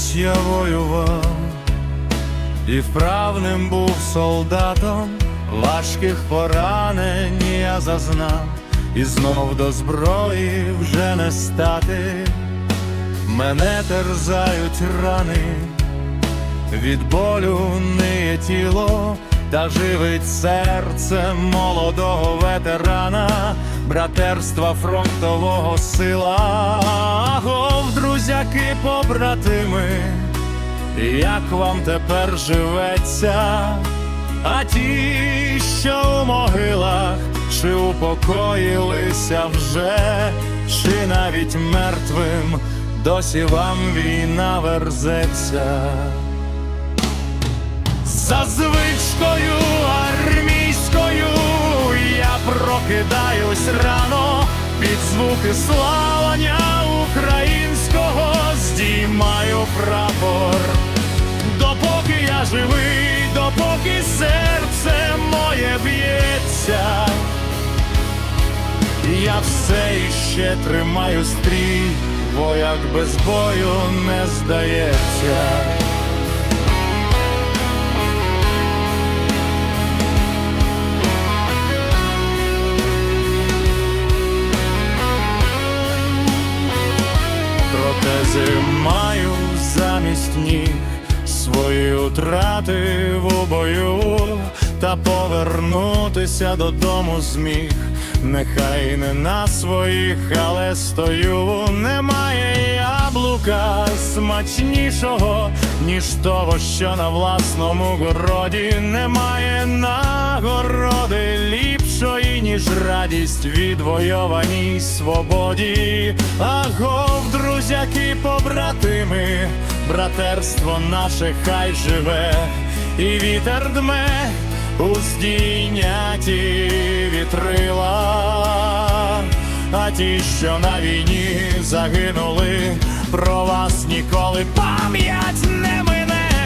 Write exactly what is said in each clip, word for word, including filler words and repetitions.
колись я воював і вправним був солдатом, важких поранень я зазнав, і знов до зброї вже не стати. Мене терзають рани, від болю ниє тіло, та живить серце молодого ветерана, братерства фронтового сила. Агов, друзяки, побратими, як вам тепер живеться? А ті, що у могилах, чи упокоїлися вже, чи навіть мертвим досі вам війна верзеться? За звичкою армійською я прокидаюсь рано, під звуки славлення українського здіймаю прапор. Допоки я живий, допоки серце моє б'ється, я все іще тримаю стрій, вояк без бою не здається. Протези маю замість ніг, свої утрати в бою, та повернутися додому зміг. Нехай не на своїх, але стою. Немає яблука смачнішого, ніж того, що на власному городі. Немає нагороди ліпшої, ніж радість відвойованій свободі. Агов, друзяки, побратими, братерство наше хай живе, і вітер дме у здійняті вітрила. А ті, що на війні загинули, про вас ніколи пам'ять не мине.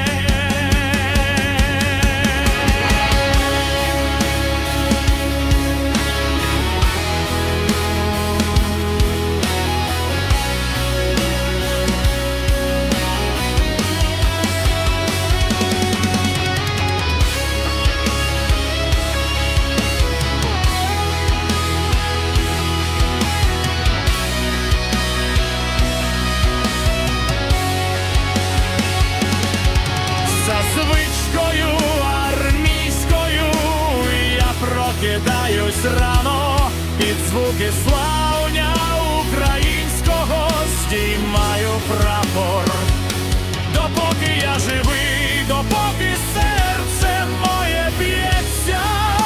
Звичкою армійською я прокидаюсь рано, під звуки славлення українського здіймаю прапор. Допоки я живий, допоки серце моє б'ється,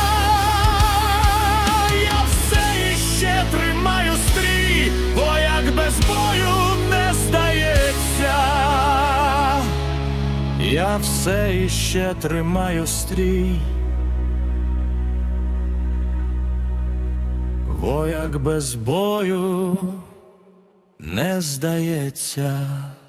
я все іще тримаю стрій, вояк без бою не здається. Я все іще тримаю стрій, вояк без бою не здається.